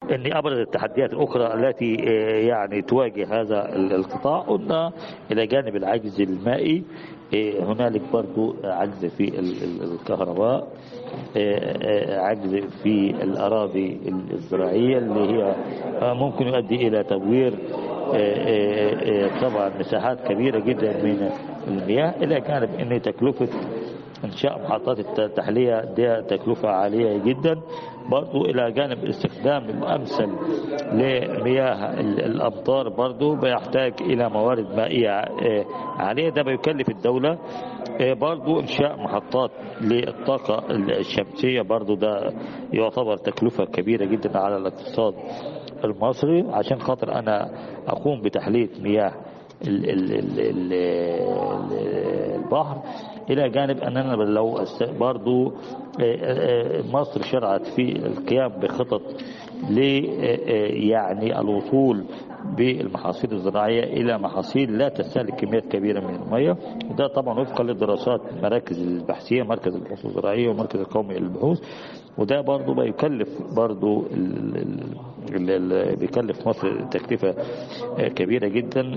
ان ابرز التحديات الاخرى التي يعني تواجه هذا القطاع، قلنا الى جانب العجز المائي هنالك برضو عجز في الكهرباء، عجز في الأراضي الزراعية اللي هي ممكن يؤدي إلى تدوير طبعا مساحات كبيرة جدا من المياه، إلى جانب أن تكلفة إنشاء محطات التحلية دي تكلفة عالية جدا، برضو إلى جانب الاستخدام الأمثل لمياه الأمطار برضو بيحتاج إلى موارد مائية عالية، ده بيكلف الدولة. برضو إنشاء محطات للطاقة الشمسية برضو ده يعتبر تكلفة كبيرة جدا على الاقتصاد المصري، عشان خاطر أنا أقوم بتحلية مياه البحر، إلى جانب أننا لو برضو مصر شرعت في القيام بخطط يعني الوصول بالمحاصيل الزراعية إلى محاصيل لا تستهلك كميات كبيرة من المياه، وده طبعا وفقا للدراسات مراكز البحثية، مركز البحوث الزراعية والمركز القومي للبحوث، وده برضو بيكلف برضو بيكلف مصر تكلفة كبيرة جدا.